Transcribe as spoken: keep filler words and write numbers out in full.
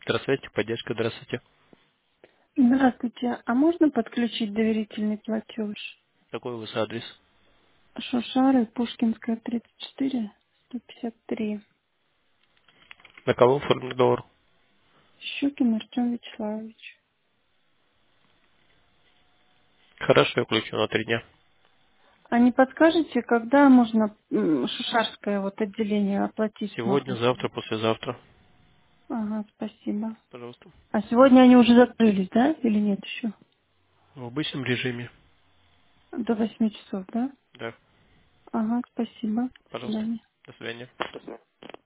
Здравствуйте, поддержка, здравствуйте. Здравствуйте. А можно подключить доверительный платеж? Какой у вас адрес? Шушары, Пушкинская, тридцать четыре, сто пятьдесят три. На кого оформлен договор? Щукин Артем Вячеславович. Хорошо, я включу на три дня. А не подскажете, когда можно м, Шушарское вот отделение оплатить Сегодня, смогу? завтра, послезавтра. Ага, спасибо. Пожалуйста. А сегодня они уже закрылись, да? Или нет еще? В обычном режиме. До восьми часов, да? Да, Ага, спасибо. До пожалуйста. свидания. До свидания.